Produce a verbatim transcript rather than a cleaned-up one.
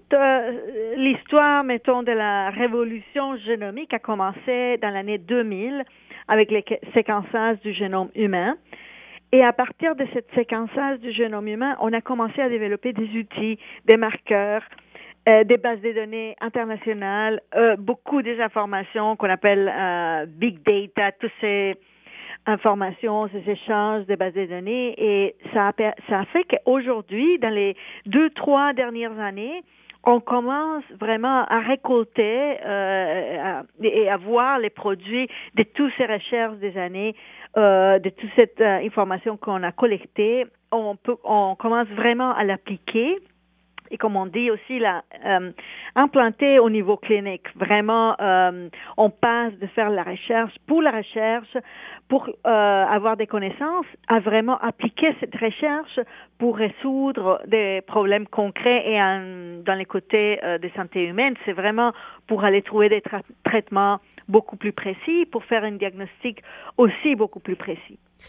euh, l'histoire, mettons, de la révolution génomique a commencé dans l'année deux mille avec le séquençage du génome humain. Et à partir de ce séquençage du génome humain, on a commencé à développer des outils, des marqueurs, euh, des bases de données internationales, euh, beaucoup des informations qu'on appelle euh, big data, tous ces informations, ces échanges de bases de données. Et ça a, ça a fait qu'aujourd'hui, dans les deux, trois dernières années, on commence vraiment à récolter euh, à, et à voir les produits de toutes ces recherches des années, euh, de toute cette euh, information qu'on a collectée. On peut, on commence vraiment à l'appliquer. Et comme on dit aussi, là, euh, implanter au niveau clinique. Vraiment, euh, on passe de faire la recherche pour la recherche, pour euh, avoir des connaissances, à vraiment appliquer cette recherche pour résoudre des problèmes concrets et en, dans les côtés euh, de santé humaine. C'est vraiment pour aller trouver des tra- traitements beaucoup plus précis, pour faire un diagnostic aussi beaucoup plus précis.